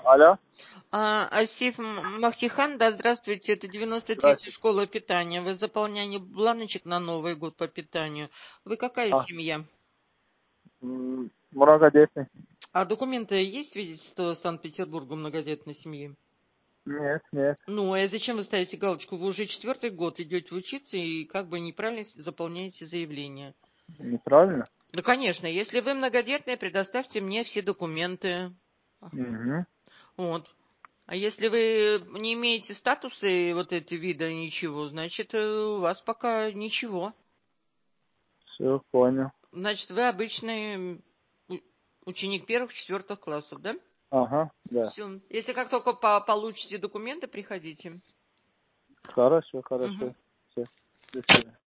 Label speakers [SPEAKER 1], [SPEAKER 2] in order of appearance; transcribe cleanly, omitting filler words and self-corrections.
[SPEAKER 1] Алло,
[SPEAKER 2] Асиф Махтихан, да, здравствуйте, это 93-я
[SPEAKER 1] здравствуйте.
[SPEAKER 2] школа питания. Вы заполняли бланочек на Новый год по питанию. Вы какая
[SPEAKER 1] А,
[SPEAKER 2] семья?
[SPEAKER 1] многодетный?
[SPEAKER 2] А документы есть свидетельство Санкт-Петербурга многодетной семьи?
[SPEAKER 1] Нет, нет,
[SPEAKER 2] Ну, а зачем вы ставите галочку? Вы уже 4-й год идете учиться и как бы неправильно заполняете заявление.
[SPEAKER 1] неправильно.
[SPEAKER 2] Да, конечно, если вы многодетные, предоставьте мне все документы.
[SPEAKER 1] Угу.
[SPEAKER 2] Вот. А если вы не имеете статуса и вот этого вида ничего, значит, у вас пока ничего.
[SPEAKER 1] Все, понял.
[SPEAKER 2] Значит, вы обычный ученик первых-четвертых классов, да?
[SPEAKER 1] Ага, да.
[SPEAKER 2] Все. Если как только получите документы, приходите.
[SPEAKER 1] Хорошо,
[SPEAKER 2] Мгм.
[SPEAKER 1] хорошо. Все, до свидания.